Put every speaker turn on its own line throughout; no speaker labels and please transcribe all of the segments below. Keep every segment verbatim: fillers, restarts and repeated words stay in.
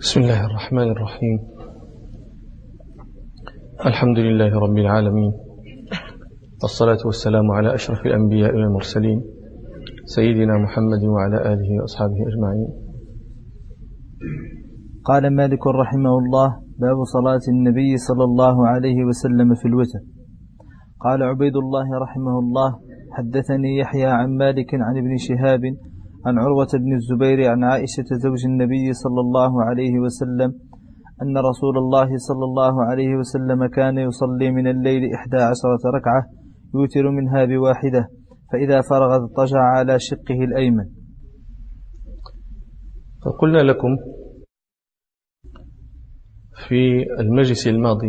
بسم الله الرحمن الرحيم. الحمد لله رب العالمين، والصلاة والسلام على أشرف الأنبياء والمرسلين سيدنا محمد وعلى آله وأصحابه أجمعين.
قال مالك رحمه الله: باب صلاة النبي صلى الله عليه وسلم في الوتر. قال عبيد الله رحمه الله: حدثني يحيى عن مالك عن ابن شهاب عن عروة بن الزبير عن عائشة زوج النبي صلى الله عليه وسلم أن رسول الله صلى الله عليه وسلم كان يصلي من الليل إحدى عشرة ركعة يوتر منها بواحدة، فإذا فرغ اضطجع على شقه الأيمن.
فقلنا لكم في المجلس الماضي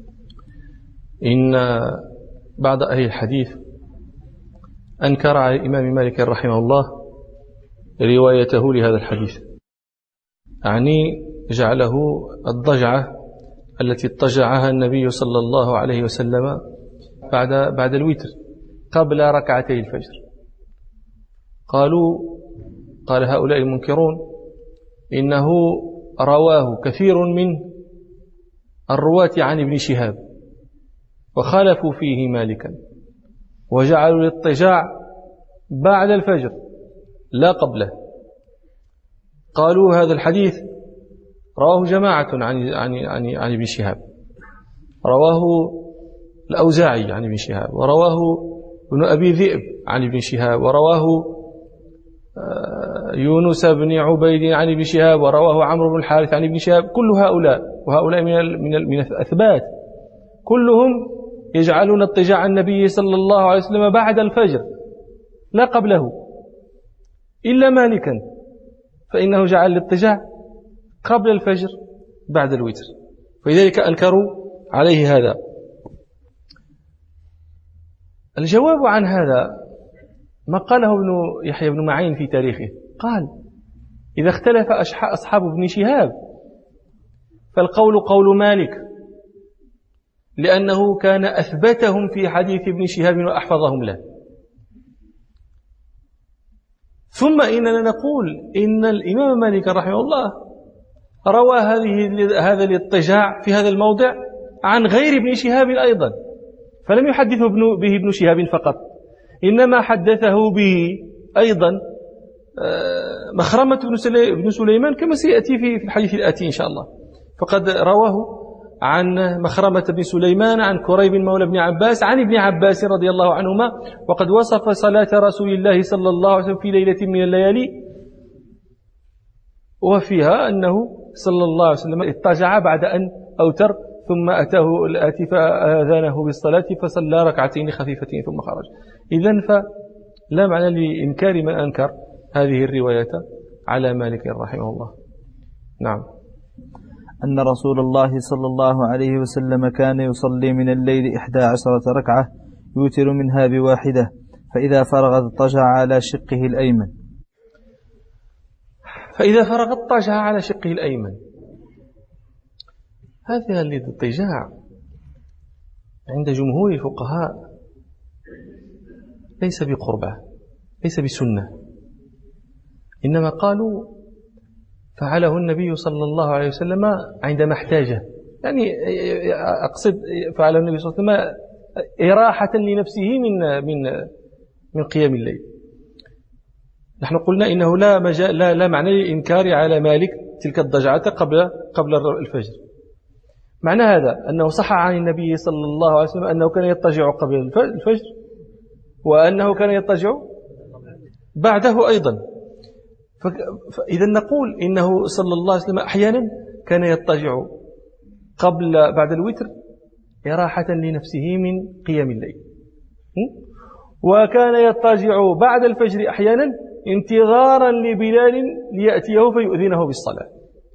إن بعض أهل الحديث أنكر على الإمام مالك رحمه الله روايته لهذا الحديث، يعني جعله الضجعة التي اضطجعها النبي صلى الله عليه وسلم بعد بعد الوتر قبل ركعتي الفجر. قالوا قال هؤلاء المنكرون إنه رواه كثير من الرواة عن ابن شهاب وخالفوا فيه مالكا وجعلوا الاضطجاع بعد الفجر لا قبله. قالوا هذا الحديث رواه جماعة عن عن عن, عن ابن شهاب، رواه الأوزاعي عن ابن شهاب، ورواه ابن أبي ذئب عن ابن شهاب، ورواه يونس بن عبيد عن ابن شهاب، ورواه عمرو بن الحارث عن ابن شهاب. كل هؤلاء وهؤلاء من من من الأثبات كلهم يجعلون اضطجاع النبي صلى الله عليه وسلم بعد الفجر لا قبله، إلا مالكا فإنه جعل الاضطجاع قبل الفجر بعد الوتر، فلذلك أنكروا عليه هذا. الجواب عن هذا ما قاله ابن يحيى بن معين في تاريخه، قال: إذا اختلف أصحاب ابن شهاب فالقول قول مالك، لأنه كان أثبتهم في حديث ابن شهاب وأحفظهم له. ثم إننا نقول إن الإمام مالك رحمه الله روى هذه هذا الاضطجاع في هذا الموضع عن غير ابن شهاب أيضا، فلم يحدثه به ابن شهاب فقط، إنما حدثه به أيضا مخرمة بن سليمان كما سيأتي في الحديث الآتي إن شاء الله. فقد رواه عن مخرمة بن سليمان عن كريب مولى بن عباس عن ابن عباس رضي الله عنهما، وقد وصف صلاة رسول الله صلى الله عليه وسلم في ليلة من الليالي وفيها أنه صلى الله عليه وسلم اضطجع بعد أن أوتر، ثم أتاه الآتي فآذانه بالصلاة فصلى ركعتين خفيفتين ثم خرج. إذن فلا معنى لإنكار من أنكر هذه الرواية على مالك رحمه الله. نعم.
أن رسول الله صلى الله عليه وسلم كان يصلي من الليل إحدى عشرة ركعة يوتر منها بواحدة، فإذا فرغ اضطجع على شقه الأيمن.
فإذا فرغ اضطجع على شقه الأيمن، هذا الاضطجاع عند جمهور الفقهاء ليس بقربة، ليس بسنة، إنما قالوا فعله النبي صلى الله عليه وسلم عندما احتاجه، يعني أقصد فعله النبي صلى الله عليه وسلم إراحة لنفسه من من من قيام الليل. نحن قلنا إنه لا مجال لا, لا معنى للإنكار على مالك تلك الضجعة قبل قبل الفجر. معنى هذا أنه صح عن النبي صلى الله عليه وسلم أنه كان يضطجع قبل الفجر، وأنه كان يضطجع بعده أيضا. فإذا نقول إنه صلى الله عليه وسلم أحيانا كان يضطجع قبل بعد الوتر إراحة لنفسه من قيام الليل، وكان يضطجع بعد الفجر أحيانا انتظارا لبلال ليأتيه فيؤذنه بالصلاة.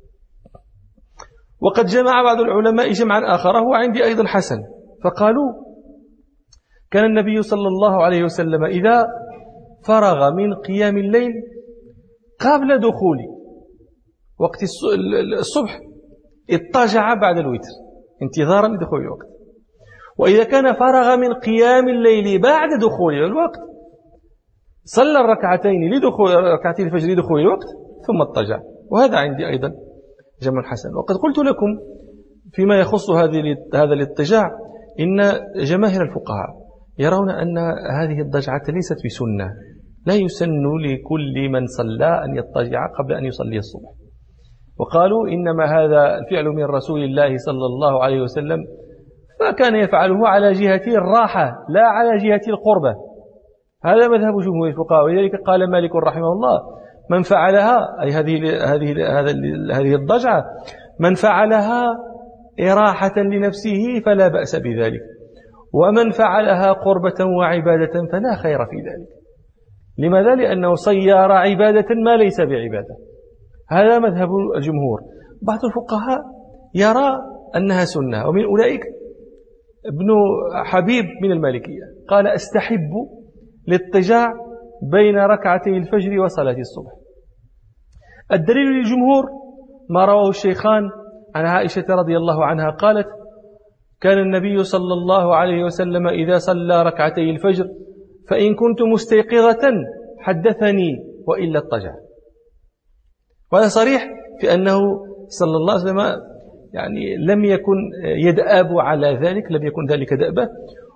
وقد جمع بعض العلماء جمعا آخر هو عندي أيضا حسن، فقالوا كان النبي صلى الله عليه وسلم إذا فرغ من قيام الليل قبل دخول وقت الصبح اضطجع بعد الوتر انتظارا لدخول الوقت، وإذا كان فرغ من قيام الليل بعد دخول الوقت صلى الركعتين لدخول ركعتين الفجر لدخول الوقت ثم اضطجع. وهذا عندي أيضا جمع حسن. وقد قلت لكم فيما يخص هذه هذا الاضطجاع إن جماهير الفقهاء يرون أن هذه الضجعة ليست بسنة، لا يسن لكل من صلى أن يضطجع قبل أن يصلي الصبح، وقالوا إنما هذا الفعل من رسول الله صلى الله عليه وسلم، فكان يفعله على جهة الراحة لا على جهة القربة. هذا مذهب جمهور الفقهاء، ولذلك قال مالك رحمه الله: من فعلها، أي هذه هذه هذه الضجعة، من فعلها إراحة لنفسه فلا بأس بذلك، ومن فعلها قربة وعبادة فلا خير في ذلك. لماذا؟ لأنه صير عبادة ما ليس بعبادة. هذا مذهب الجمهور. بعض الفقهاء يرى أنها سنة، ومن أولئك ابن حبيب من المالكية قال: أستحب الاضطجاع بين ركعتي الفجر وصلاة الصبح. الدليل للجمهور ما رواه الشيخان عن عائشة رضي الله عنها قالت: كان النبي صلى الله عليه وسلم إذا صلى ركعتي الفجر فإن كنت مستيقظة حدثني وإلا اضطجع. وهذا صريح في أنه صلى الله عليه وسلم يعني لم يكن يدأب على ذلك، لم يكن ذلك دأبه،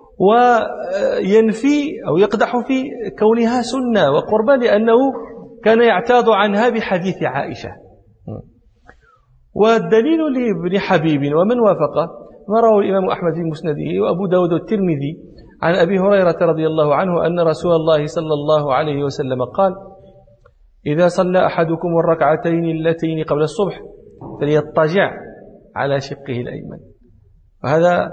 وينفي أو يقدح في كونها سنة وقربة لأنه كان يعتاض عنها بحديث عائشة. والدليل لابن حبيب ومن وافقه ما رواه الإمام أحمد في مسنده وأبو داود والترمذي عن أبي هريرة رضي الله عنه أن رسول الله صلى الله عليه وسلم قال: إذا صلى أحدكم الركعتين اللتين قبل الصبح فليضطجع على شقه الأيمن. وهذا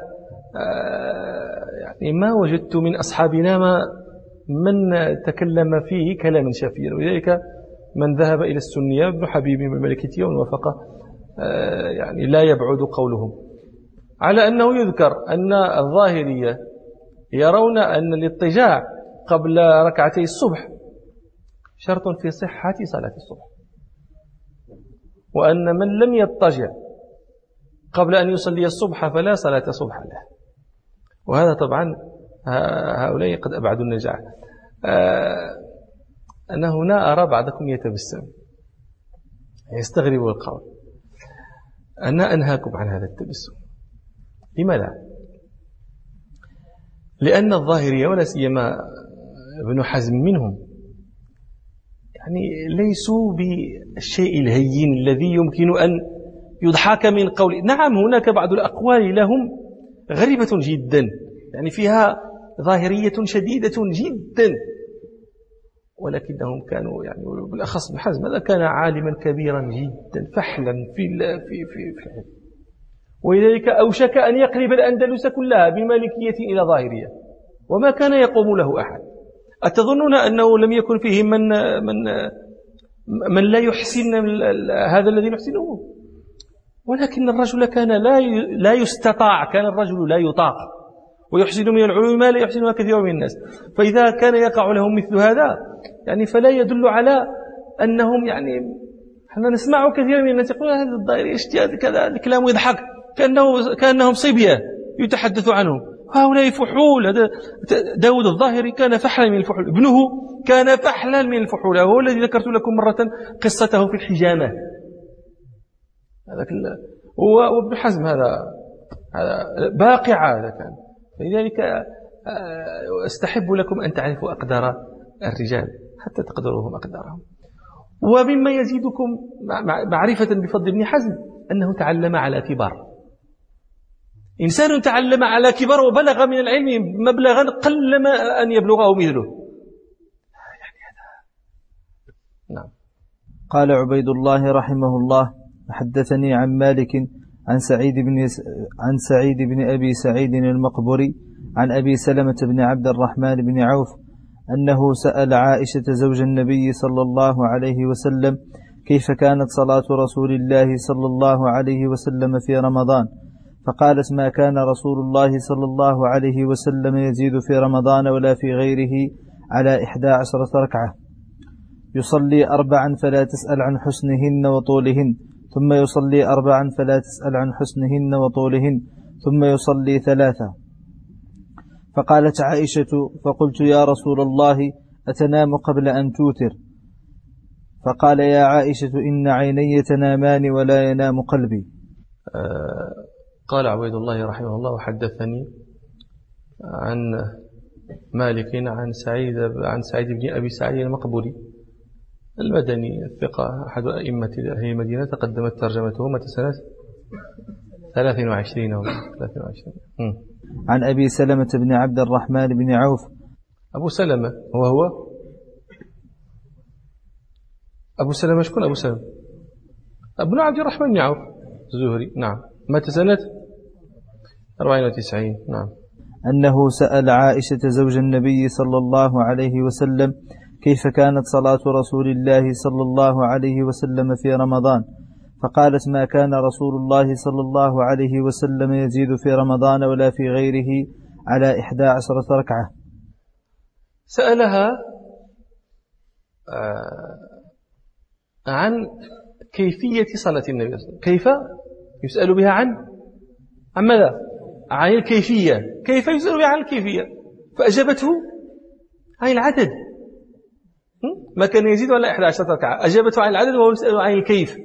يعني ما وجدت من أصحابنا ما من تكلم فيه كلاما شافيا، ولذلك من ذهب إلى السنية ابن حبيب من المالكية ومن وافقه يعني لا يبعد قولهم، على أنه يذكر أن الظاهرية يرون أن الاضطجاع قبل ركعتي الصبح شرط في صحة صلاة الصبح، وأن من لم يضطجع قبل أن يصلي الصبح فلا صلاة صبح له. وهذا طبعا هؤلاء قد أبعدوا النجاح. أنا هنا أرى بعضكم يتبسم يستغرب القول. أنا أنهاكم عن هذا التبسم. لماذا؟ لأن الظاهرية ولا سيما ابن حزم منهم يعني ليسوا بالشيء الهين الذي يمكن أن يضحك من قول. نعم هناك بعض الأقوال لهم غريبة جدا، يعني فيها ظاهرية شديدة جدا، ولكنهم كانوا يعني بالأخص ابن حزم هذا كان عالما كبيرا جدا فحلا في في في, في العلم، ولذلك أوشك أن يقلب الأندلس كلها بمالكية إلى ظاهرية، وما كان يقوم له أحد. أتظنون أنه لم يكن فيه من من من لا يحسن هذا الذي يحسنه؟ ولكن الرجل كان لا لا يستطاع، كان الرجل لا يطاق، ويحسن من العلوم ما لا يحسنها كثير من الناس. فإذا كان يقع لهم مثل هذا يعني فلا يدل على أنهم يعني احنا نسمع كثير من الناس يقول هذا الظاهري اجتهاد كذا، الكلام يضحك كأنه كأنهم صبية يتحدث عنهم، هؤلاء فحول. هذا داود الظاهري كان فحلا من الفحول، ابنه كان فحلا من الفحول، هو الذي ذكرت لكم مرة قصته في الحجامة. هذا وابن حزم هذا هذا باقع هذا كان. فلذلك استحب لكم أن تعرفوا أقدار الرجال حتى تقدروهم أقدارهم. ومما يزيدكم معرفة بفضل ابن حزم أنه تعلم على كبار. إنسان تعلم على كبار وبلغ من العلم مبلغا قلما أن يبلغه مثله. يعني هذا نعم.
قال عبيد الله رحمه الله: حدثني عن مالك عن سعيد بن عن سعيد بن أبي سعيد المقبري عن أبي سلمة بن عبد الرحمن بن عوف أنه سأل عائشة زوج النبي صلى الله عليه وسلم كيف كانت صلاة رسول الله صلى الله عليه وسلم في رمضان، فقالت: ما كان رسول الله صلى الله عليه وسلم يزيد في رمضان ولا في غيره على إحدى عشرة ركعة، يصلي أربعا فلا تسأل عن حسنهن وطولهن، ثم يصلي أربعا فلا تسأل عن حسنهن وطولهن، ثم يصلي ثلاثة. فقالت عائشة: فقلت: يا رسول الله أتنام قبل أن توتر؟ فقال يا عائشة إن عيني تنامان ولا ينام قلبي.
آه قال عبيد الله رحمه الله وحدثني عن مالك عن سعيد عن سعيد بن أبي سعيد المقبولي المدني الثقة أحد أئمة أهل المدينة، تقدمت ترجمته متى سنة ثلاث وعشرين أو ثلاث وعشرين.
عن أبي سلمة بن عبد الرحمن بن عوف.
أبو سلمة وهو أبو سلمة شكون؟ أبو سلمة ابن عبد الرحمن بن عوف الزهري. نعم. متى سنة أربعين وتسعين. نعم.
أنه سأل عائشة زوج النبي صلى الله عليه وسلم كيف كانت صلاة رسول الله صلى الله عليه وسلم في رمضان، فقالت ما كان رسول الله صلى الله عليه وسلم يزيد في رمضان ولا في غيره على إحدى عشرة ركعة.
سألها عن كيفية صلاة النبي صلى الله عليه وسلم، كيف يسأل بها عن عن ماذا؟ عن الكيفية، كيف يسأل بها عن الكيفية، فأجابته عن العدد، ما كان يزيد ولا إحدى عشرة ركعة، أجابته عن العدد وهو يسأل عن الكيف.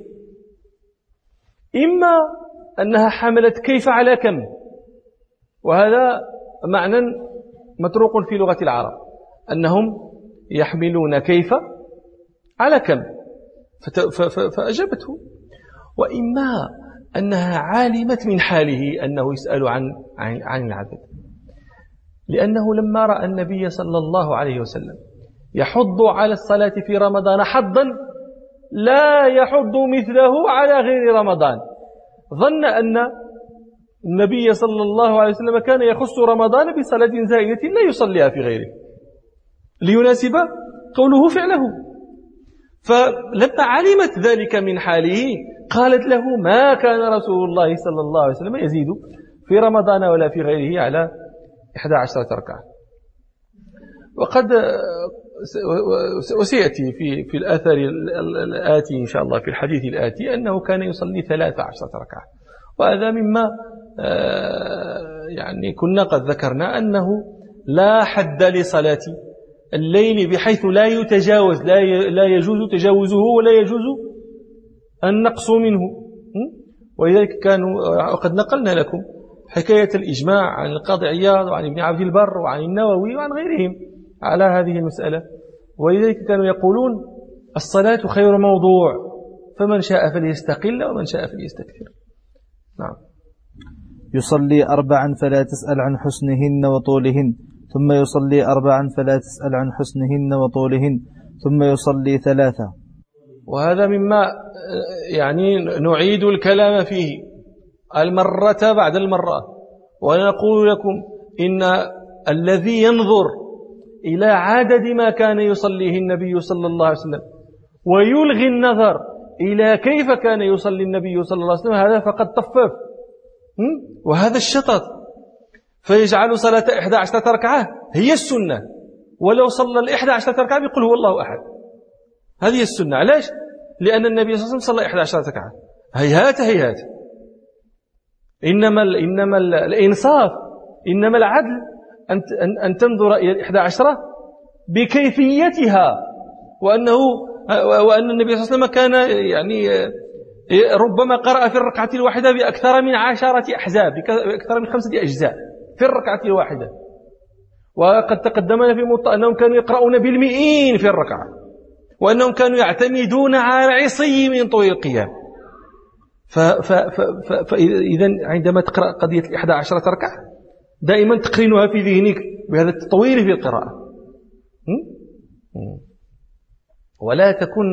إما أنها حملت كيف على كم، وهذا معنى مطروق في لغة العرب، أنهم يحملون كيف على كم فأجابته. وإما أنها علمت من حاله أنه يسأل عن عن العدد، لأنه لما رأى النبي صلى الله عليه وسلم يحض على الصلاة في رمضان حضا لا يحض مثله على غير رمضان، ظن أن النبي صلى الله عليه وسلم كان يخص رمضان بصلاة زائدة لا يصليها في غيره ليناسب قوله فعله. فلما علمت ذلك من حاله قالت له ما كان رسول الله صلى الله عليه وسلم يزيد في رمضان ولا في غيره على إحدى عشرة ركعة. وقد وسيأتي في في الأثر الآتي إن شاء الله في الحديث الآتي أنه كان يصلي ثلاث عشرة ركعة، وهذا مما يعني كنا قد ذكرنا أنه لا حد لصلاة الليل بحيث لا يتجاوز لا لا يجوز تجاوزه ولا يجوز النقص منه. ولذلك كانوا وقد نقلنا لكم حكاية الإجماع عن القاضي عياض وعن ابن عبد البر وعن النووي وعن غيرهم على هذه المسألة. ولذلك كانوا يقولون الصلاة خير موضوع، فمن شاء فليستقل ومن شاء فليستكثر. نعم.
يصلي أربعا فلا تسأل عن حسنهن وطولهن، ثم يصلي أربعا فلا تسأل عن حسنهن وطولهن، ثم يصلي ثلاثة.
وهذا مما يعني نعيد الكلام فيه المرة بعد المرة، ونقول لكم إن الذي ينظر إلى عدد ما كان يصليه النبي صلى الله عليه وسلم ويلغي النظر إلى كيف كان يصلي النبي صلى الله عليه وسلم هذا فقد طفف، وهذا الشطط، فيجعل صلاة إحدى عشرة ركعة هي السنة، ولو صلى الإحدى عشرة ركعة يقول هو الله أحد، هذه السنة. علاش؟ لأن النبي صلى الله عليه وسلم صلى إحدى عشرة ركعة. هيهات هيهات. إنما, إنما الإنصاف، إنما العدل أن, أن تنظر إلى الإحدى عشرة بكيفيتها، وأنه وأن النبي صلى الله عليه وسلم كان يعني ربما قرأ في الركعة الواحدة بأكثر من عشرة أحزاب، بأكثر من خمسة أجزاء في الركعة الواحدة. وقد تقدمنا في موطأ أنهم كانوا يقرؤون بالمئين في الركعة، وأنهم كانوا يعتمدون على عصي من طول القيام. فإذا عندما تقرأ قضية الإحدى عشرة ركعة دائما تقرنها في ذهنك بهذا التطوير في القراءة، ولا تكن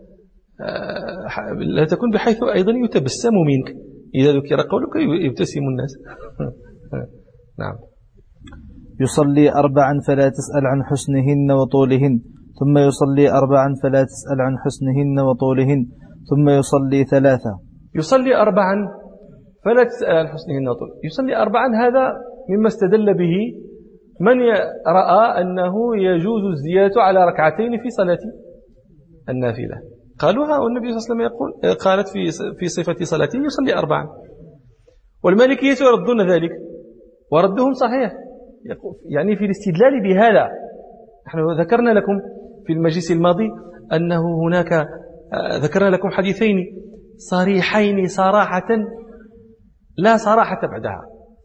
لا تكن بحيث أيضا يتبسم منك إذا ذكر قولك يبتسم الناس. نعم.
يصلي أربعا فلا تسأل عن حسنهن وطولهن، ثم يصلي أربعا فلا تسأل عن حسنهن وطولهن، ثم يصلي ثلاثة.
يصلي أربعا فلا تسأل عن حسنهن وطولهن، يصلي أربعا هذا مما استدل به من رأى أنه يجوز الزيادة على ركعتين في صلاة النافلة. قالوها والنبي صلى الله عليه وسلم يقول قالت في في صفة صلاته يصلي أربعا، والمالكية يردون ذلك وردهم صحيح، يعني في الاستدلال بهذا. نحن ذكرنا لكم في المجلس الماضي أنه هناك ذكرنا لكم حديثين صريحين صراحة لا صراحة بعدها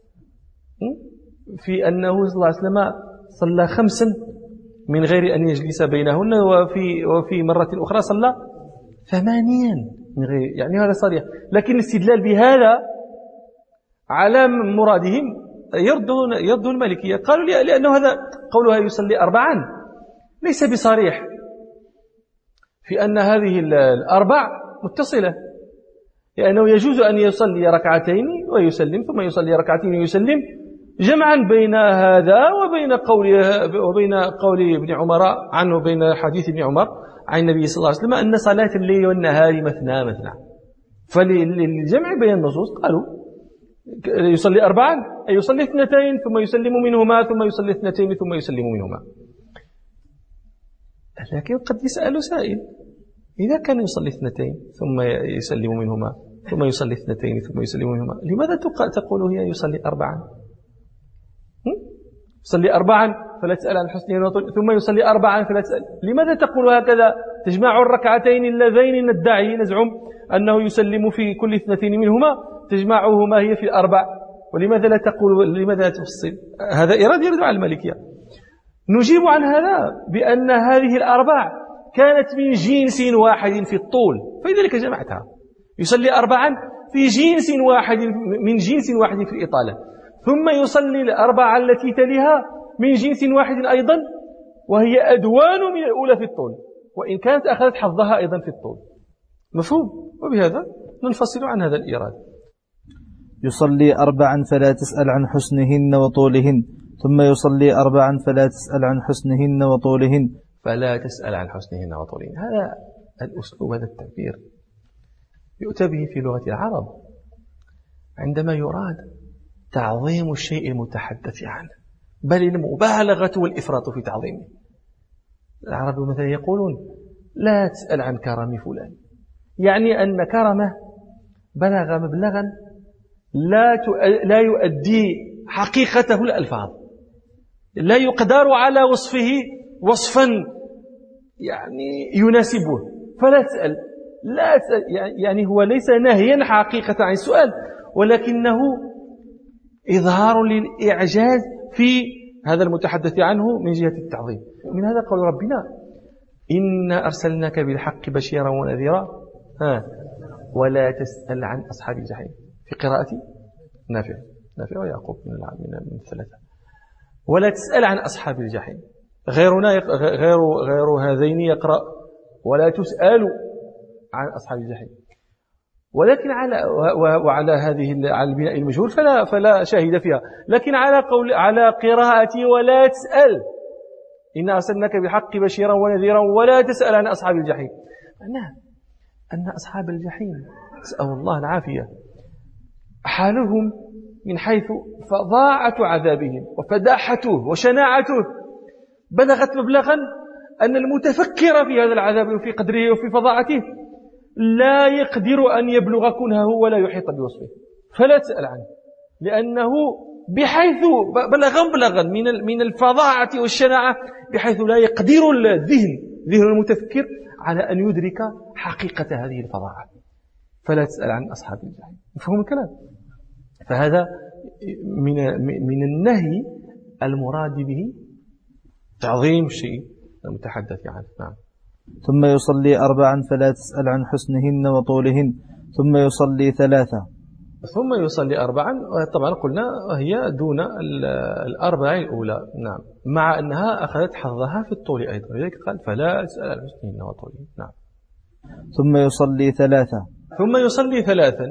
في أنه صلى الله عليه وسلم صلى خمسا من غير أن يجلس بينهن، وفي وفي مرة أخرى صلى ثمانيا من غير، يعني هذا صريح. لكن الاستدلال بهذا على مرادهم يردون يرد المالكية، قالوا لأنه هذا قولها يصلي أربعا ليس بصريح في أن هذه الأربع متصلة، لأنه يجوز أن يصلي ركعتين ويسلم ثم يصلي ركعتين ويسلم، جمعا بين هذا وبين قول وبين قول ابن عمر عنه، بين حديث ابن عمر عن النبي صلى الله عليه وسلم أن صلاة الليل والنهار مثنى مثنى. فللجمع بين النصوص قالوا يصلي أربعا أي يصلي اثنتين ثم يسلم منهما ثم يصلي اثنتين ثم يسلم منهما. لكن قد يسأل سائل إذا كان يصلي اثنتين ثم يسلم منهما ثم يصلي اثنتين ثم يسلم منهما، لماذا تقول هي يصلي أربعا؟ يصلي أربعا فلا تسأل عن حسنه ثم يصلي أربعا فلا تسأل، لماذا تقول هكذا؟ تجمع الركعتين اللذين ندعي نزعم أنه يسلم في كل اثنتين منهما، تجمعهما هي في الأربع، ولماذا لا تقول لماذا لا تفصل؟ هذا إرادة يرد على المالكية. نجيب عن هذا بأن هذه الأربع كانت من جنس واحد في الطول، فلذلك جمعتها. يصلي أربعا في جنس واحد من جنس واحد في الإطالة، ثم يصلي الأربعة التي تليها من جنس واحد أيضا وهي أدوان من الأولى في الطول، وإن كانت أخذت حظها أيضا في الطول. مفهوم؟ وبهذا ننفصل عن هذا الإيراد.
يصلي أربعا فلا تسأل عن حسنهن وطولهن، ثم يصلي أربعا فلا تسأل عن حسنهن وطولهن
فلا تسأل عن حسنهن وطولهن. هذا الأسلوب، هذا التعبير يؤتى به في لغة العرب عندما يراد تعظيم الشيء المتحدث عنه، بل المبالغة والإفراط في تعظيمه. العرب مثلا يقولون لا تسأل عن كرم فلان، يعني أن كرمه بلغ مبلغا لا لا يؤدي حقيقته الألفاظ، لا يقدر على وصفه وصفا يعني يناسبه، فلا تسأل. لا تسأل يعني هو ليس نهيا حقيقة عن السؤال، ولكنه إظهار للإعجاز في هذا المتحدث عنه من جهة التعظيم. من هذا قول ربنا إنا أرسلناك بالحق بشيرا ونذيرا ها ولا تسأل عن أصحاب الجحيم، في قراءة نافع نافع ويعقوب من من الثلاثة. ولا تسأل عن أصحاب الجحيم. غيرنا غير غير هذين يقرأ ولا تسأل عن أصحاب الجحيم، ولكن على وعلى هذه على البناء المجهول فلا فلا شاهد فيها، لكن على قول على قراءة ولا تسأل إن أرسلناك بحق بشيرا ونذيرا ولا تسأل عن أصحاب الجحيم، معناه أن أصحاب الجحيم نسأل الله العافية حالهم من حيث فظاعة عذابهم وفداحته وشناعته بلغت مبلغا أن المتفكر في هذا العذاب وفي قدره وفي فظاعته لا يقدر أن يبلغ كنهه ولا يحيط بوصفه، فلا تسأل عنه، لأنه بحيث بلغ مبلغا من من الفظاعة والشناعة بحيث لا يقدر الذهن ذهن المتفكر على أن يدرك حقيقة هذه الفظاعة، فلا تسأل عن أصحاب الجحيم. مفهوم الكلام؟ فهذا من من النهي المراد به تعظيم الشيء المتحدث عنه. نعم.
ثم يصلي أربعا فلا تسأل عن حسنهن وطولهن، ثم يصلي ثلاثة
ثم يصلي أربعا، طبعا قلنا هي دون الأربع الأولى، نعم، مع أنها أخذت حظها في الطول أيضا، لذلك قال فلا تسأل عن حسنهن وطولهن. نعم.
ثم يصلي ثلاثة
ثم يصلي ثلاثا،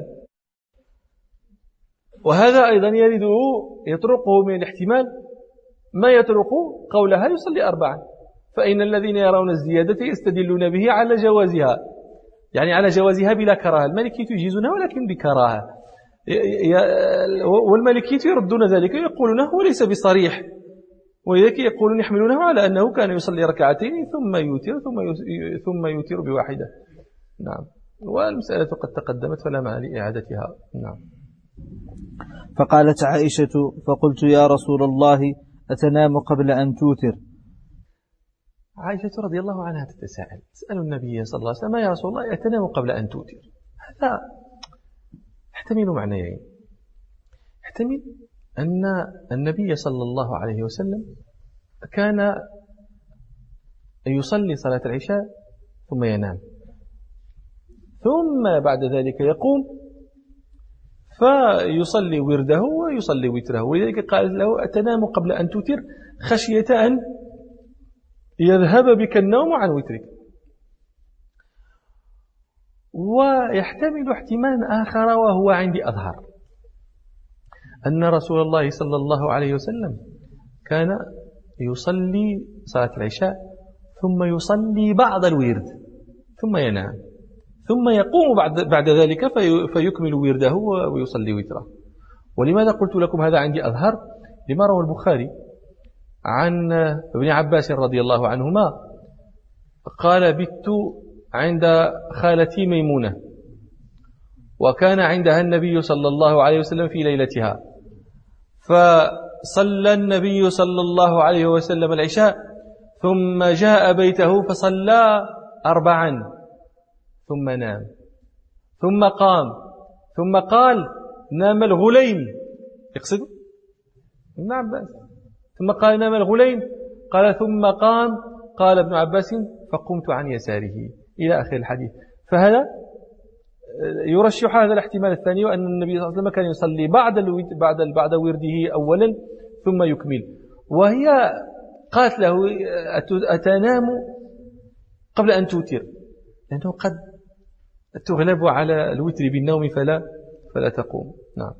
وهذا أيضا يرد يطرقه من الاحتمال ما يطرق قولها يصلي أربعا، فإن الذين يرون الزيادة يستدلون به على جوازها، يعني على جوازها بلا كراهة. المالكية يجيزونها ولكن بكراهة، والمالكية يردون ذلك ويقولون هو ليس بصريح، ولذلك يقولون يحملونه على أنه كان يصلي ركعتين ثم يوتر ثم ثم يوتر بواحدة. نعم. والمسألة قد تقدمت فلا معنى لإعادتها. نعم.
فقالت عائشة فقلت يا رسول الله أتنام قبل أن توتر؟
عائشة رضي الله عنها تتساءل، تسأل النبي صلى الله عليه وسلم: يا رسول الله أتنام قبل أن توتر؟ هذا يحتمل معنيين. يحتمل أن النبي صلى الله عليه وسلم كان يصلي صلاة العشاء ثم ينام، ثم بعد ذلك يقوم فيصلي ورده ويصلي وتره، ولذلك قال له: أتنام قبل أن توتر خشية أن يذهب بك النوم عن وترك. ويحتمل احتمال آخر وهو عندي أظهر، أن رسول الله صلى الله عليه وسلم كان يصلي صلاة العشاء ثم يصلي بعض الورد ثم ينام، ثم يقوم بعد, بعد ذلك في فيكمل ورده ويصلي وتره. ولماذا قلت لكم هذا عندي أظهر؟ لما روى البخاري عن ابن عباس رضي الله عنهما قال: بت عند خالتي ميمونة، وكان عندها النبي صلى الله عليه وسلم في ليلتها، فصلى النبي صلى الله عليه وسلم العشاء ثم جاء بيته فصلى أربعا ثم نام، ثم قام، ثم قال: نام الغليم، يقصد ابن عباس، ثم قال: نام الغليم، قال: ثم قام، قال ابن عباس: فقمت عن يساره، إلى آخر الحديث. فهذا يرشح هذا الاحتمال الثاني، وأن النبي صلى الله عليه وسلم كان يصلي بعد بعد بعد ورده أولا ثم يكمل. وهي قالت له: أتنام قبل أن توتر؟ لأنه قد تغلب على الوتر بالنوم فلا فلا تقوم. نعم.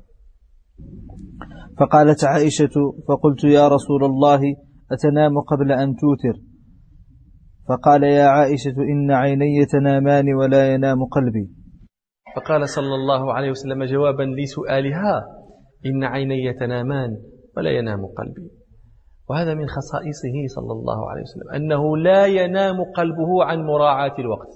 فقالت عائشة: فقلت: يا رسول الله أتنام قبل أن توتر؟ فقال: يا عائشة إن عيني تنامان ولا ينام قلبي.
فقال صلى الله عليه وسلم جوابا لسؤالها: إن عيني تنامان ولا ينام قلبي. وهذا من خصائصه صلى الله عليه وسلم، أنه لا ينام قلبه عن مراعاة الوقت،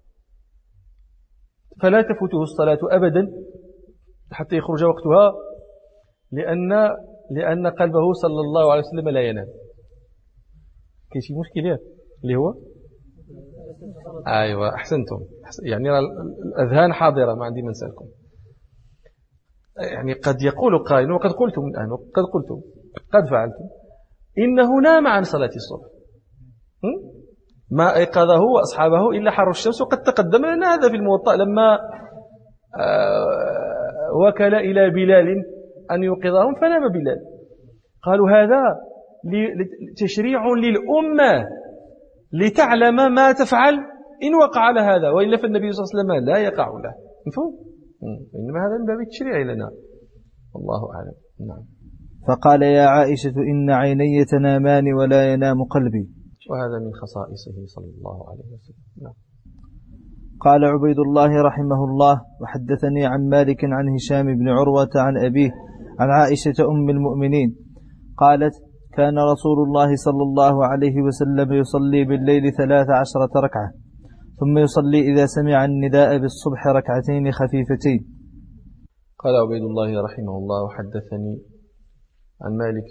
فلا تفوته الصلاة أبدا حتى يخرج وقتها، لأن لأن قلبه صلى الله عليه وسلم لا ينام. كاين شي مشكلة اللي هو أيوة أحسنتم، يعني الأذهان حاضرة، ما عندي من نسألكم. يعني قد يقول قائل، وقد قلتم الآن، وقد قلتم قد فعلتم، إنه نام عن صلاة الصبح، ما أيقظه وأصحابه إلا حر الشمس. وقد تقدم لنا هذا في الموطأ لما وكل إلى بلال أن يوقظهم فنام بلال. قالوا هذا تشريع للأمة لتعلم ما تفعل إن وقع على هذا، وإلا فالنبي صلى الله عليه وسلم لا يقع له. مفهوم؟ إنما هذا من باب التشريع لنا، والله أعلم. نعم.
فقال: يا عائشة إن عيني تنامان ولا ينام قلبي.
وهذا من خصائصه صلى الله عليه وسلم. نعم.
قال عبيد الله رحمه الله: وحدثني عن مالك عن هشام بن عروة عن أبيه عن عائشة أم المؤمنين قالت: كان رسول الله صلى الله عليه وسلم يصلي بالليل ثلاث عشرة ركعة، ثم يصلي إذا سمع النداء بالصبح ركعتين خفيفتين.
قال عبيد الله رحمه الله: وحدثني عن مالك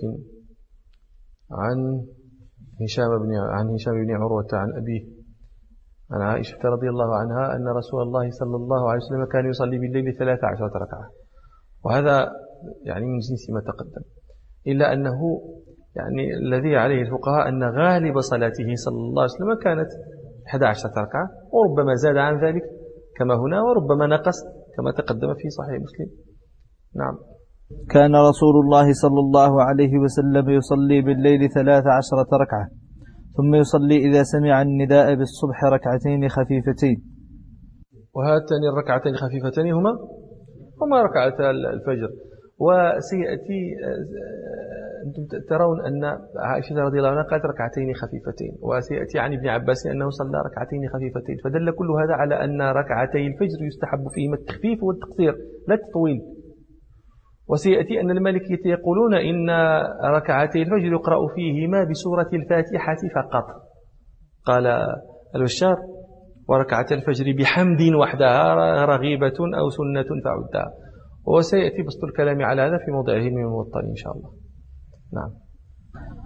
عن هشام بن عن هشام بن عروة عن أبيه عن عائشة رضي الله عنها أن رسول الله صلى الله عليه وسلم كان يصلي بالليل ثلاث عشرة ركعة. وهذا يعني من جنس ما تقدم، إلا أنه يعني الذي عليه الفقهاء أن غالب صلاته صلى الله عليه وسلم كانت إحدى عشرة ركعة، وربما زاد عن ذلك كما هنا، وربما نقص كما تقدم في صحيح مسلم. نعم.
كان رسول الله صلى الله عليه وسلم يصلي بالليل ثلاث عشرة ركعة، ثم يصلي إذا سمع النداء بالصبح ركعتين خفيفتين.
وهاتان الركعتين خفيفتين هما هما ركعتا الفجر. وسيأتي أنتم ترون أن عائشة رضي الله عنها قالت ركعتين خفيفتين، وسيأتي عن ابن عباس أنه صلى ركعتين خفيفتين، فدل كل هذا على أن ركعتي الفجر يستحب فيهما التخفيف والتقصير لا التطويل. وسيأتي أن المالكية يقولون إن ركعتي الفجر يقرأ فيهما بسورة الفاتحة فقط. قال البشار: وركعت الفجر بحمد وحدها رغيبة أو سنة فعدها. وسيأتي بسط الكلام على هذا في موضعه من الموطأ إن شاء الله. نعم.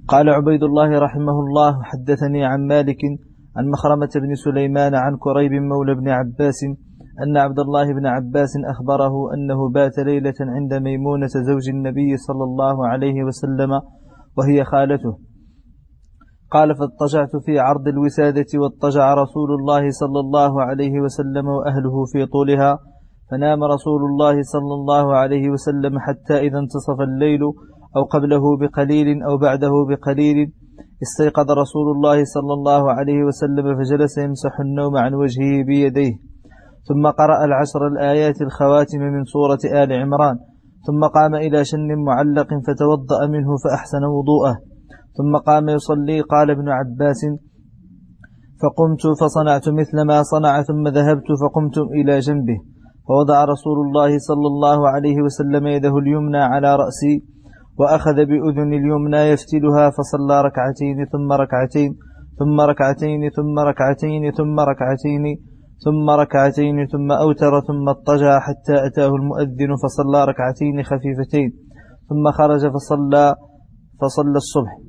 قال عبيد الله رحمه الله حدثني عن مالك عن مخرمة بن سليمان عن كريب مولى بن عباس أن عبد الله بن عباس أخبره أنه بات ليلة عند ميمونة زوج النبي صلى الله عليه وسلم وهي خالته. قال فاضطجعت في عرض الوسادة واضطجع رسول الله صلى الله عليه وسلم وأهله في طولها، فنام رسول الله صلى الله عليه وسلم حتى إذا انتصف الليل أو قبله بقليل أو بعده بقليل استيقظ رسول الله صلى الله عليه وسلم فجلس يمسح النوم عن وجهه بيديه، ثم قرأ العشر الآيات الخواتم من سورة آل عمران، ثم قام إلى شن معلق فتوضأ منه فأحسن وضوءه، ثم قام يصلي. قال ابن عباس فقمت فصنعت مثل ما صنع، ثم ذهبت فقمت إلى جنبه فوضع رسول الله صلى الله عليه وسلم يده اليمنى على رأسي وأخذ بأذن اليمنى يفتلها، فصلى ركعتين ثم ركعتين ثم ركعتين ثم ركعتين ثم ركعتين ثم ركعتين ثم أوتر، ثم اضطجع حتى أتاه المؤذن فصلى ركعتين خفيفتين، ثم خرج فصلى فصلى الصبح.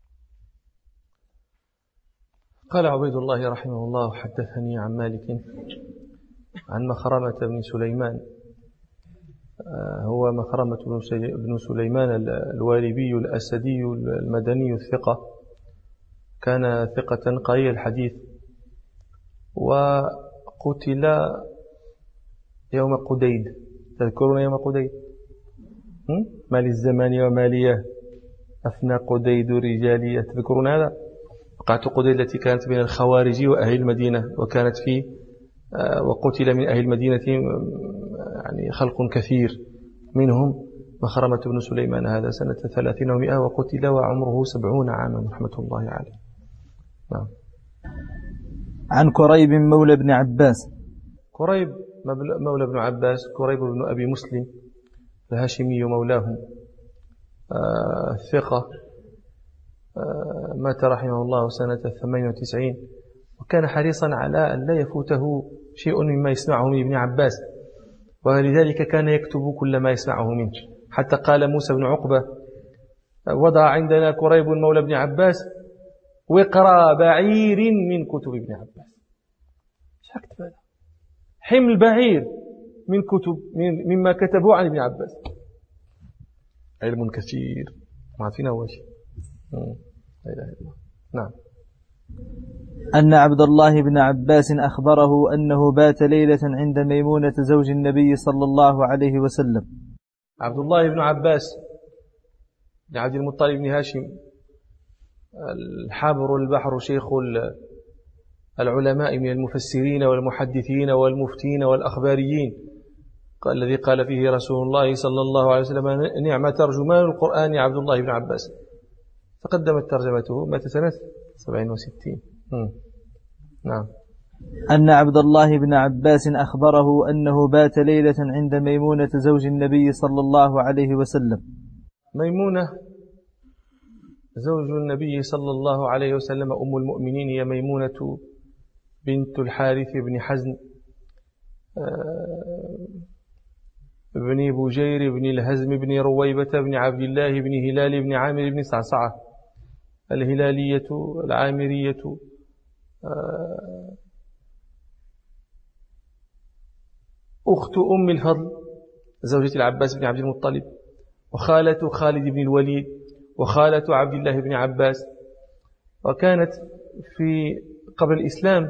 قال عبيد الله رحمه الله حدثني عن مالك عن مخرمة بن سليمان، هو مخرمة بن سليمان الوالبي الأسدي المدني الثقة، كان ثقة قليل الحديث، وقتل يوم قديد. تذكرون يوم قديد؟ ما للزمان وماليه أفنى قديد رجالية. تذكرون هذا؟ وقعت قديد التي كانت بين الخوارج وأهل المدينة، وكانت في وقتل من أهل المدينة يعني خلق كثير، منهم مخرمة بن سليمان، هذا سنة ثلاثين ومئة، وقتل وعمره سبعون عاما رحمة الله عليه. نعم.
عن كريب مولى بن عباس.
كريب مولى بن عباس، كريب بن أبي مسلم الهاشمي مولاهم، آه ثقة، آه مات رحمه الله سنة ثمانية وتسعين، وكان حريصا على أن لا يفوته شيء مما يسمعه من ابن عباس، ولذلك كان يكتب كل ما يسمعه منه. حتى قال موسى بن عقبة وضع عندنا كريب مولى بن عباس وقرا بعير من كتب ابن عباس. شكت هذا حمل بعير من كتب من مما كتبوا عن ابن عباس، علم كثير ما فينا هو شيء. لا إله إلا الله. نعم.
أن عبد الله بن عباس أخبره أنه بات ليلة عند ميمونة زوج النبي صلى الله عليه وسلم.
عبد الله بن عباس بن عبد المطلب بن هاشم الحابر البحر، شيخ العلماء من المفسرين والمحدثين والمفتين والأخباريين، الذي قال فيه رسول الله صلى الله عليه وسلم نعم ترجمان القرآن عبد الله بن عباس. تقدمت ترجمته، مات سنة سبعين وستين. نعم.
أن عبد الله بن عباس أخبره أنه بات ليلة عند ميمونة زوج النبي صلى الله عليه وسلم.
ميمونة زوج النبي صلى الله عليه وسلم أم المؤمنين هي ميمونة بنت الحارث بن حزن بن بجير بن الهزم بن رويبة بن عبد الله بن هلال بن عامر بن صعصعة الهلالية العامرية، أخت أم الفضل زوجة العباس بن عبد المطلب، وخالة خالد بن الوليد، وخالة عبد الله بن عباس، وكانت في قبل الإسلام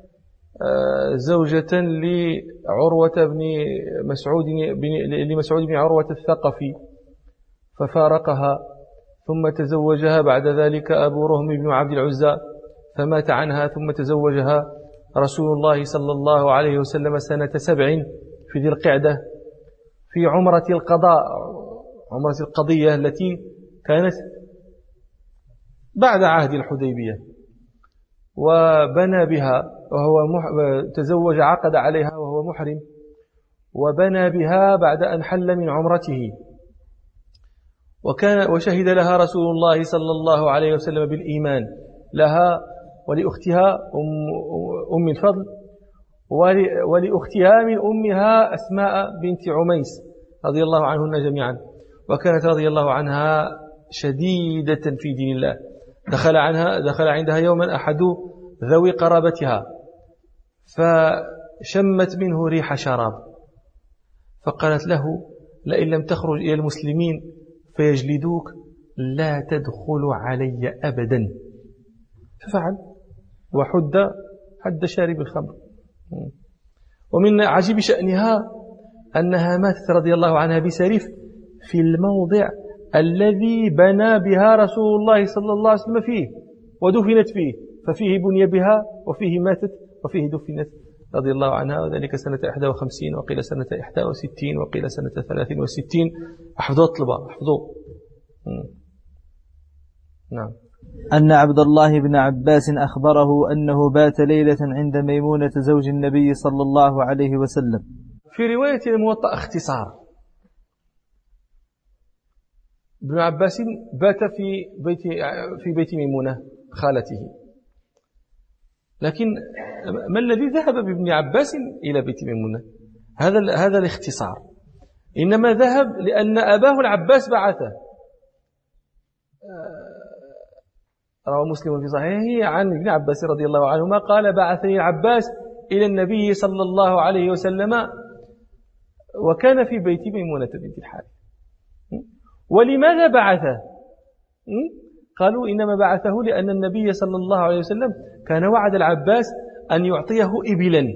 زوجة لعروة بن مسعود لمسعود بن عروة الثقفي، ففارقها، ثم تزوجها بعد ذلك أبو رهم بن عبد العزى فمات عنها، ثم تزوجها رسول الله صلى الله عليه وسلم سنة سبع في ذي القعدة في عمرة القضاء، عمرة القضية التي كانت بعد عهد الحديبية، وبنى بها وهو مح... تزوج عقد عليها وهو محرم، وبنى بها بعد أن حل من عمرته، وكان وشهد لها رسول الله صلى الله عليه وسلم بالإيمان، لها ولأختها أم, أم الفضل، ولأختها من أمها أسماء بنت عميس رضي الله عنهن جميعا، وكانت رضي الله عنها شديدة في دين الله. دخل عنها دخل عندها يوما أحد ذوي قرابتها فشمت منه ريح شراب، فقالت له: لئن لم تخرج إلى المسلمين فيجلدوك لا تدخل علي أبدا. ففعل وحد حد شارب الخمر. ومن عجيب شأنها أنها ماتت رضي الله عنها بسريف في الموضع الذي بنى بها رسول الله صلى الله عليه وسلم فيه ودفنت فيه، ففيه بني بها وفيه ماتت وفيه دفنت رضي الله عنها، وذلك سنة إحدى وخمسين وقيل سنة إحدى وستين وقيل سنة ثلاثين وستين. أحفظوا الطلبة أحفظوا. نعم.
أن عبد الله بن عباس أخبره أنه بات ليلة عند ميمونة زوج النبي صلى الله عليه وسلم.
في رواية الموطأ اختصار: ابن عباس بات في بيت في بيت ميمونة خالته، لكن ما الذي ذهب بابن عباس إلى بيت ميمونة؟ هذا هذا الاختصار. إنما ذهب لأن أباه العباس بعثه. روى مسلم في صحيحه عن ابن عباس رضي الله عنهما قال: بعثني العباس إلى النبي صلى الله عليه وسلم وكان في بيت ميمونة بنت الحارث. ولماذا بعثه؟ قالوا: إنما بعثه لأن النبي صلى الله عليه وسلم كان وعد العباس أن يعطيه إبلا،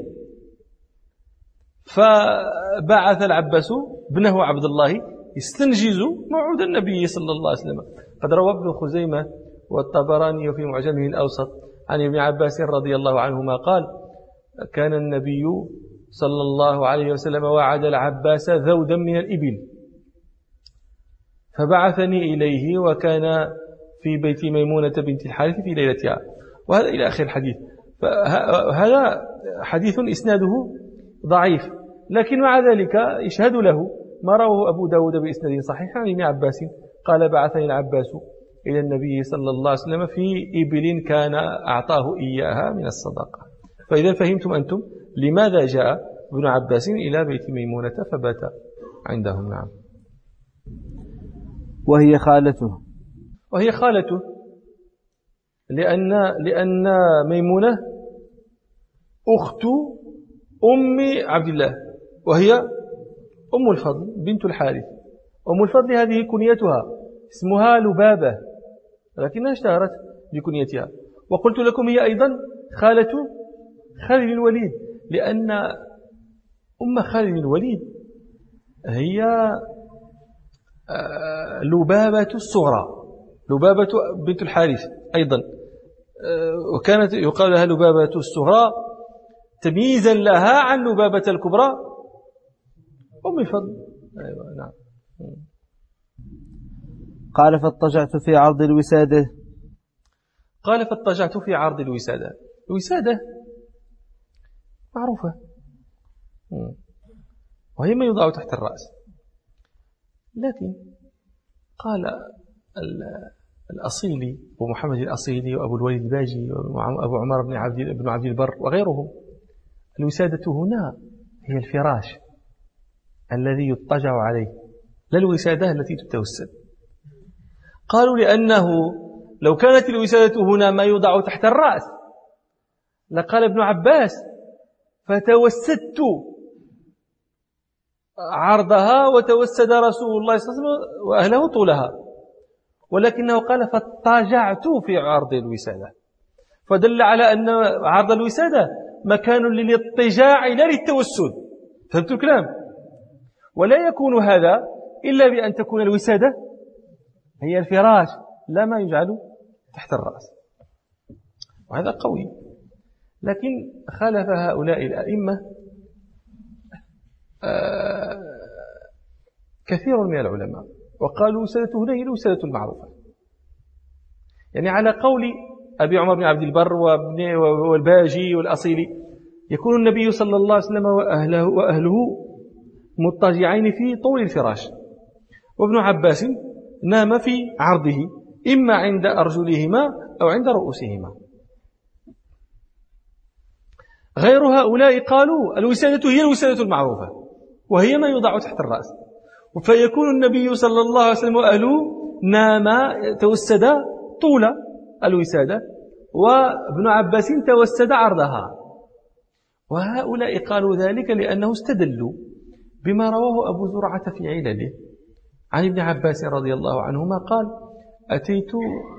فبعث العباس ابنه عبد الله يستنجز موعود النبي صلى الله عليه وسلم. قد روى ابن خزيمة والطبراني في معجمه الأوسط عن ابن عباس رضي الله عنهما قال: كان النبي صلى الله عليه وسلم وعد العباس ذودا من الإبل فبعثني إليه وكان في بيت ميمونة بنت الحارث في ليلتها. وهذا إلى آخر الحديث. فهذا حديث إسناده ضعيف، لكن مع ذلك يشهد له ما رواه أبو داود بإسناد صحيح عن ابن عباس قال: بعثني العباس إلى النبي صلى الله عليه وسلم في إبل كان أعطاه إياها من الصدقة. فإذا فهمتم أنتم لماذا جاء ابن عباس إلى بيت ميمونة فبات عندهم. نعم.
وهي خالته
وهي خالته لأن لأن ميمونة أخت أم عبد الله، وهي أم الفضل بنت الحارث. أم الفضل هذه كنيتها، اسمها لبابة، لكنها اشتهرت بكنيتها. وقلت لكم هي أيضا خالة خالد الوليد، لأن أم خالد الوليد هي لبابة الصغرى، لبابة بنت الحارث أيضا، وكانت يقال لها لبابة الصغرى تمييزا لها عن لبابة الكبرى أم الفضل. أيوة نعم.
قال: فاضطجعت في عرض الوسادة.
قال: فاضطجعت في عرض الوسادة. الوسادة معروفة وهي ما يوضع تحت الرأس، لكن قال الأصيلي ومحمد الأصيلي وأبو الوليد الباجي وأبو عمر بن عبد بن عبد البر وغيرهم: الوسادة هنا هي الفراش الذي يضطجع عليه، لا الوسادة التي تتوسد. قالوا: لأنه لو كانت الوسادة هنا ما يوضع تحت الرأس لقال ابن عباس: فتوسدت عرضها وتوسد رسول الله صلى الله عليه وسلم وأهله طولها، ولكنه قال: فاضطجعت في عرض الوسادة، فدل على أن عرض الوسادة مكان للاضطجاع لا للتوسد. فهمت الكلام؟ ولا يكون هذا إلا بأن تكون الوسادة هي الفراش لا ما يجعل تحت الرأس، وهذا قوي. لكن خالف هؤلاء الأئمة آه كثير من العلماء، وقالوا وسادة هنا هي الوسادة المعروفة، يعني على قول أبي عمر بن عبد البر والباجي والأصيلي يكون النبي صلى الله عليه وسلم وأهله, وأهله مضطجعين في طول الفراش، وابن عباس نام في عرضه إما عند أرجلهما أو عند رؤوسهما. غير هؤلاء قالوا الوسادة هي الوسادة المعروفة وهي ما يوضع تحت الرأس، فيكون النبي صلى الله عليه وسلم وأهله نام توسد طول الوسادة، وابن عباس توسد عرضها. وهؤلاء قالوا ذلك لأنه استدلوا بما رواه أبو زرعة في علله عن ابن عباس رضي الله عنهما قال: أتيت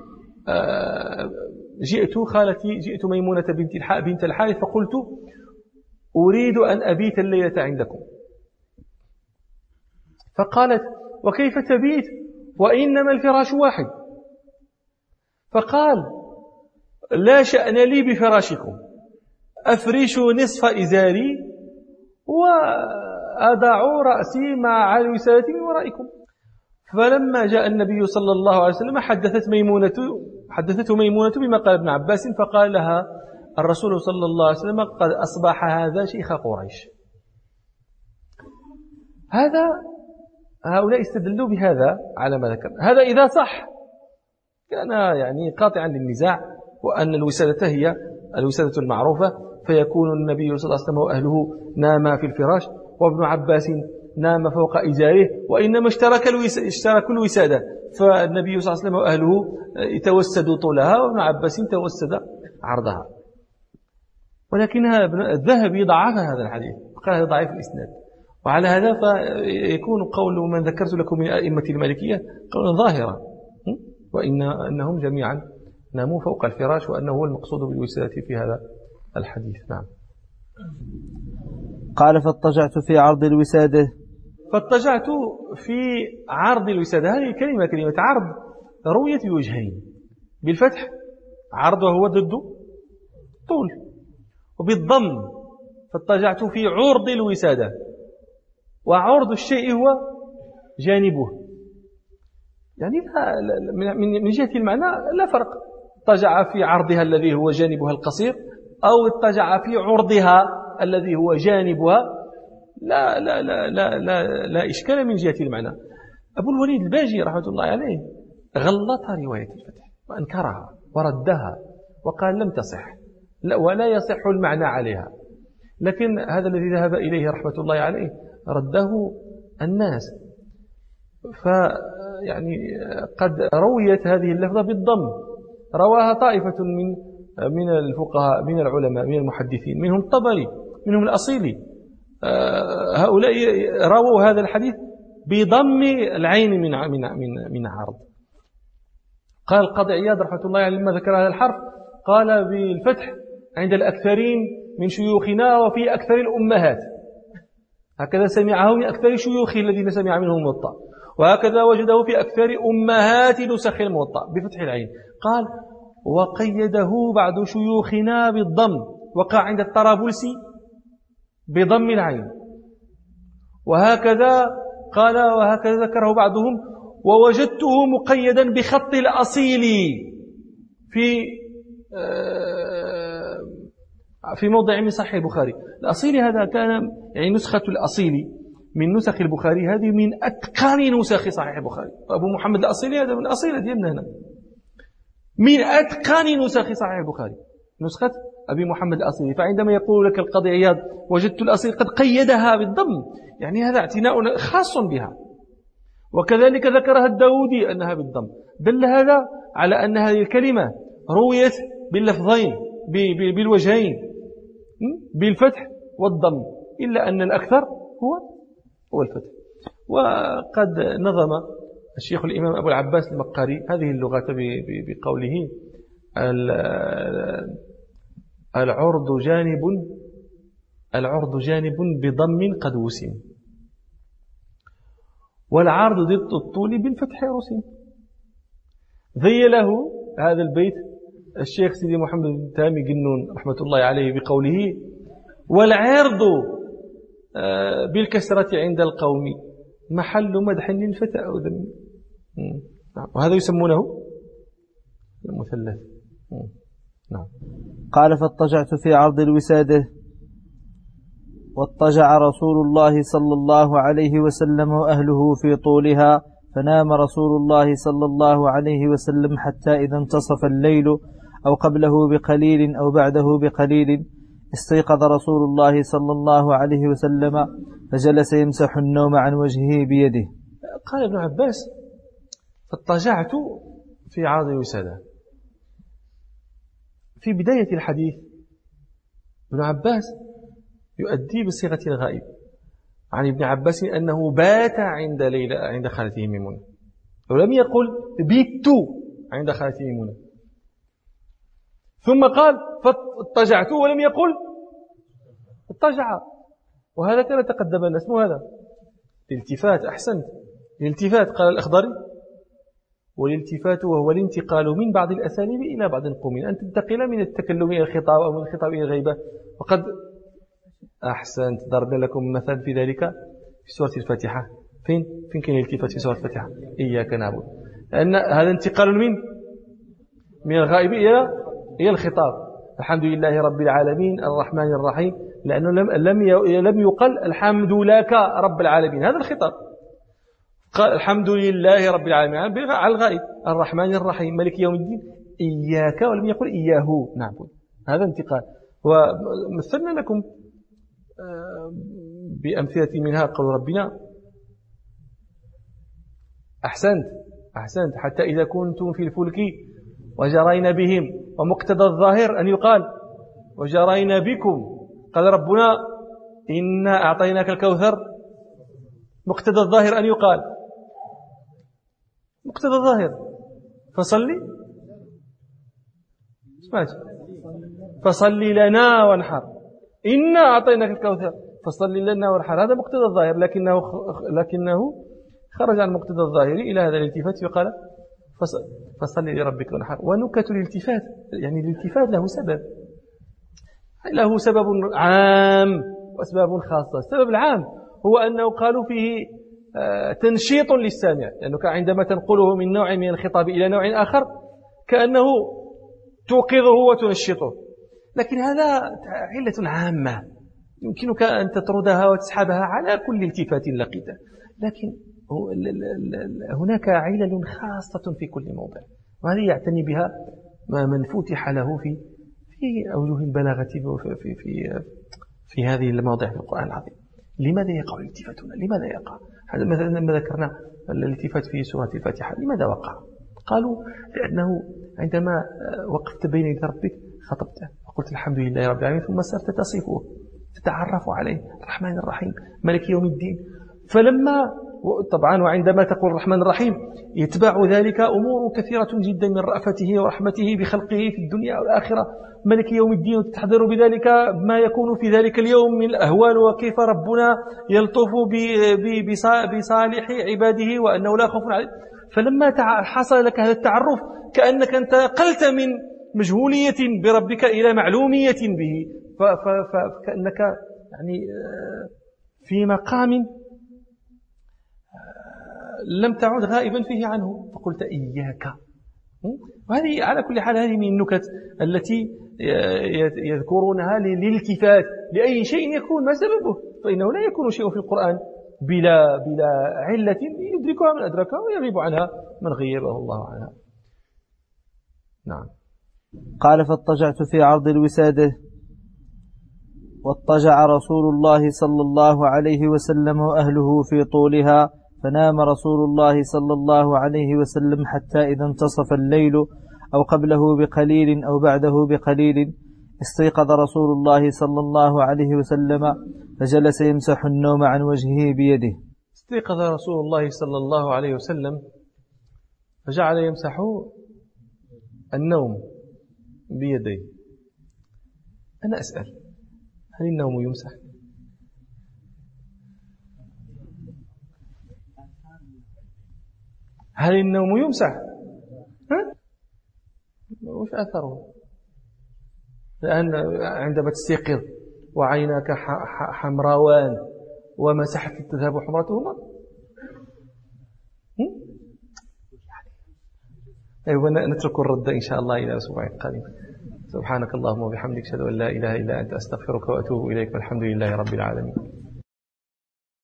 جئت خالتي جئت ميمونة بنت بنت الحارث فقلت: أريد أن أبيت الليلة عندكم. فقالت: وكيف تبيت وإنما الفراش واحد؟ فقال: لا شأن لي بفراشكم، أفرش نصف إزاري وأضع رأسي مع الوسادة من ورائكم. فلما جاء النبي صلى الله عليه وسلم حدثت ميمونة حدثته ميمونة بما قال ابن عباس، فقال لها الرسول صلى الله عليه وسلم: قد أصبح هذا شيخ قريش. هذا هؤلاء استدلوا بهذا على ما ذكر. هذا إذا صح كان يعني قاطعا للنزاع، وأن الوسادة هي الوسادة المعروفة، فيكون النبي صلى الله عليه وسلم وأهله ناما في الفراش، وابن عباس نام فوق إزاره، وإنما اشترك اشتركوا الوسادة، فالنبي صلى الله عليه وسلم وأهله توسدوا طولها وابن عباس توسد عرضها. ولكنها الذهبي ضعف هذا الحديث، قال هذا ضعيف الإسناد. وعلى هذا فيكون قول من ذكرت لكم من أئمة المالكية قولا ظاهرا، وإن أنهم جميعا ناموا فوق الفراش، وأنه هو المقصود بالوسادة في هذا الحديث. نعم.
قال: فاضطجعت في عرض الوسادة.
فاضطجعت في عرض الوسادة، هذه الكلمة كلمة عرض رويت بوجهين: بالفتح عرض وهو ضد طول، وبالضم فاضطجعت في عرض الوسادة، وعرض الشيء هو جانبه، يعني من جهة المعنى لا فرق. اضطجع في عرضها الذي هو جانبها القصير، أو اضطجع في عرضها الذي هو جانبها، لا لا لا لا لا, لا إشكال من جهة المعنى. أبو الوليد الباجي رحمة الله عليه غلط رواية الفتح وأنكرها وردها وقال لم تصح ولا يصح المعنى عليها، لكن هذا الذي ذهب إليه رحمة الله عليه رده الناس. فيعني قد رويت هذه اللفظة بالضم، رواها طائفة من من الفقهاء من العلماء من المحدثين، منهم الطبري منهم الأصيلي، هؤلاء رووا هذا الحديث بضم العين من من من من عرض. قال القاضي عياض رحمة الله عليه لما ذكر هذا الحرف قال بالفتح عند الأكثرين من شيوخنا وفي أكثر الأمهات، هكذا سمعه من أكثر شيوخه الذين سمع منهم الموطأ، وهكذا وجده في أكثر أمهات نسخ الموطأ بفتح العين. قال: وقيده بعض شيوخنا بالضم، وقع عند الطرابلسي بضم العين، وهكذا قال وهكذا ذكره بعضهم: ووجدته مقيدا بخط الأصيل في في موضع من صحيح البخاري. الأصيل هذا كان يعني نسخة الأصيل من نسخ البخاري، هذه من أتقان نسخ صحيح البخاري. أبو محمد الأصيلي هذا من الأصيل ديالنا هنا، من أتقان نسخ صحيح البخاري نسخة أبي محمد الأصيلي. فعندما يقول لك القاضي عياض وجدت الأصيل قد قيدها بالضم، يعني هذا اعتناء خاص بها. وكذلك ذكرها الداودي أنها بالضم، دل هذا على أن هذه الكلمة رويت باللفظين بالوجهين بالفتح والضم، إلا أن الأكثر هو هو الفتح. وقد نظم الشيخ الإمام أبو العباس المقاري هذه اللغة بقوله: العرض جانب العرض جانب بضم قد وسم، والعرض ضد الطول بالفتح رسم. ذيله هذا البيت الشيخ سيدي محمد بن تامي جنون رحمة الله عليه بقوله: والعرض بالكسرة عند القوم محل مدح للفتى أو ذم. وهذا يسمونه المثلث. نعم.
قال: فاضطجعت في عرض الوسادة. واضطجع رسول الله صلى الله عليه وسلم وأهله في طولها، فنام رسول الله صلى الله عليه وسلم حتى إذا انتصف الليل أو قبله بقليل أو بعده بقليل استيقظ رسول الله صلى الله عليه وسلم فجلس يمسح النوم عن وجهه بيده.
قال ابن عباس: فاضطجعت في عرض الوسادة. في بداية الحديث ابن عباس يؤدي بصيغة الغائب عن ابن عباس أنه بات عند ليلى عند خالته ميمونة، ولم يقل بيت عند خالته ميمونة. ثم قال فاضطجعت ولم يقل اضطجع، وهذا كان تقدم الناس. اسمه هذا الالتفات. أحسنت، الالتفات قال الأخضري، والالتفات وهو الانتقال من بعض الأساليب إلى بعض القومين، أن تنتقل من التكلم إلى الخطاب أو من الخطاب إلى الغيبة. وقد أحسنت، ضربنا لكم مثال في ذلك في سورة الفاتحة. فين فين كان الالتفات في سورة الفاتحة؟ إياك نعبد، لأن هذا انتقال من من الغائب إلى إلى الخطاب. الحمد لله رب العالمين الرحمن الرحيم، لأنه لم لم لم يقل الحمد لك رب العالمين، هذا الخطاب. قال الحمد لله رب العالمين على الغائب، الرحمن الرحيم مالك يوم الدين، إياك، ولم يقل إياه نعبد، هذا انتقال. ومثلنا لكم بأمثلة منها قول ربنا أحسنت أحسنت حتى إذا كنتم في الفلك وجرين بهم، ومقتضى الظاهر أن يقال وجرين بكم. قال ربنا إنا أعطيناك الكوثر، مقتضى الظاهر أن يقال مقتضى الظاهر فصلي سمعت فصلي لنا وانحر، إنا أعطيناك الكوثر فصلي لنا وانحر، هذا مقتضى الظاهر، لكنه لكنه خرج عن مقتضى الظاهر إلى هذا الالتفات وقال فصلي لربك وانحر. ونكت الالتفات، يعني الالتفات له سبب، له سبب عام وأسباب خاصة. السبب العام هو أنه قالوا فيه تنشيط للسامع، لأنك عندما تنقله من نوع من الخطاب إلى نوع آخر كأنه توقظه وتنشطه. لكن هذا علة عامة يمكنك أن تطردها وتسحبها على كل التفات لقيته، لكن هناك علل خاصة في كل موضع، وهذه يعتني بها من فتح له في في أوجه البلاغة في في في, في هذه المواضع في القرآن العظيم. لماذا يقع الالتفات هنا؟ لماذا يقع هذا؟ مثلا لما ذكرنا الالتفات في سورة الفاتحة، لماذا وقع؟ قالوا لأنه عندما وقفت بين يدي ربك خطبته وقلت الحمد لله رب العالمين، ثم صرت تصفه تتعرف عليه الرحمن الرحيم مالك يوم الدين. فلما طبعا وعندما تقول الرحمن الرحيم يتبع ذلك أمور كثيرة جدا من رأفته ورحمته بخلقه في الدنيا والآخرة، ملك يوم الدين، وتحضر بذلك ما يكون في ذلك اليوم من الأهوال، وكيف ربنا يلطف بصالح عباده وأنه لا خوف عليه. فلما حصل لك هذا التعرف كأنك انتقلت من مجهولية بربك إلى معلومية به، فكأنك يعني في مقام لم تعد غائبا فيه عنه، فقلت إياك. وهذه على كل حال هذه من النكت التي يذكرونها للالتفات لأي شيء يكون ما سببه، فإنه لا يكون شيء في القرآن بلا بلا علة يدركها من أدركها ويغيب عنها من غيبه الله عنها. نعم.
قال فاضطجعت في عرض الوسادة، واضطجع رسول الله صلى الله عليه وسلم وأهله في طولها، فنام رسول الله صلى الله عليه وسلم حتى إذا انتصف الليل أو قبله بقليل أو بعده بقليل استيقظ رسول الله صلى الله عليه وسلم فجلس يمسح النوم عن وجهه بيده.
استيقظ رسول الله صلى الله عليه وسلم فجعل يمسح النوم بيديه. أنا أسأل، هل النوم يمسح؟ هل النوم يمسح؟ ها؟ وش أثره؟ لأن عندما تستيقظ وعيناك حمراوان ومسحت تذهب حمرتهما. أيوة، نترك الرد إن شاء الله إلى الأسبوع القادم. سبحانك اللهم وبحمدك أشهد أن لا إله إلا أنت أستغفرك وأتوب إليك، والحمد لله رب العالمين.